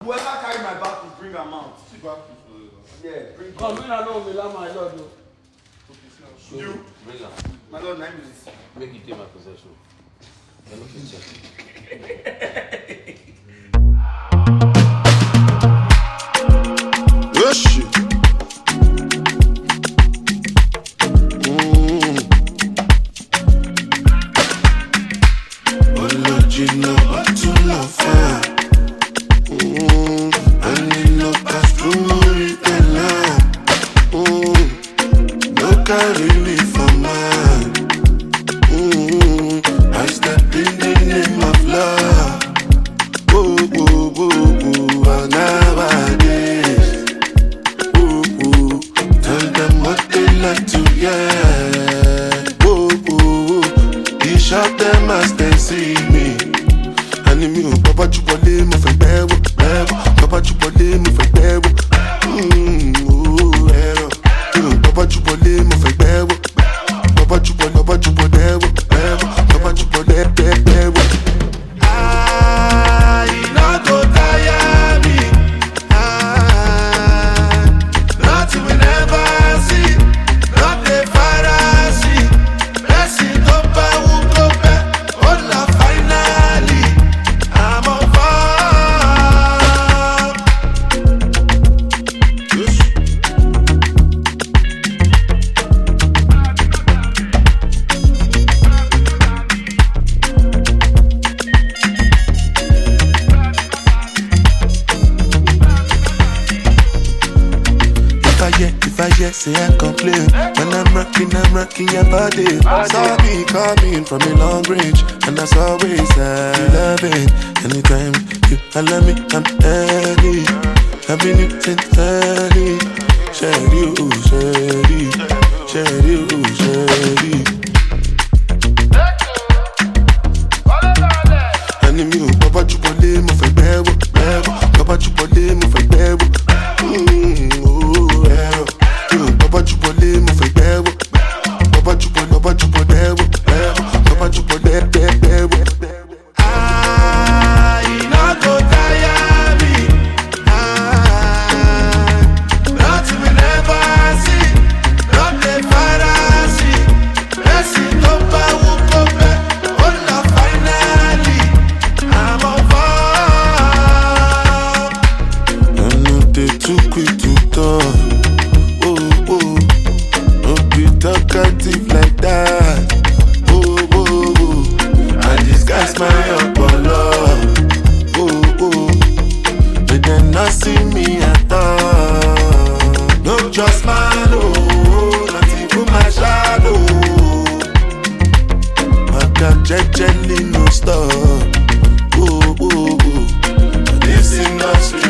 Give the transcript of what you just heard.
whoever carry my back, bring them out. Yeah, bring. Come, I know me, my lord. You, Bring her. my lord, 9 minutes. Make it take my possession. You're not check. Yes, carry me for mine. I step in the name of love. Ooh, ooh, ooh, ooh, nowadays. Ooh, ooh, tell them what they like to hear. Ooh, ooh, ooh, he shout them as they see me. Anime, Papa Chupole, mo fe bewo, bewo. Papa Chupole, mo fe bewo. Papa Chupole, mo fe bewo. Papa Chupole, bewo, bewo. Papa Chupole, bewo. You not go tire me. Nothing we never see. Not the fantasy. Blessing go back, who go back. Oh, la finally. I'm on fire. Yes. If I yet say I complain, when I'm rocking your body. Saw me coming from a long range, and that's always I love it. Anytime you allow me, I'm early. I've been you since early. Share you, Enemy, Papa Chupole, mo fe bewo, bewo. Papa Chupole, mo fe bewo. Papa Chupole, mo fe bewo. Papa Chupole, bewo, Papa Chupole, bewo. You not go tire me. Nothing we never see. Not the fantasy. Blessing go back, who go back. Oh, la finally. I'm on fire. I know they too quick to talk. Talkative like that. Oh, oh, oh. I disguise my Apollo. Oh, oh. But then not see me at all. No just man, oh, not even my shadow. I got jelly, no stop. Oh, oh, oh. This industry.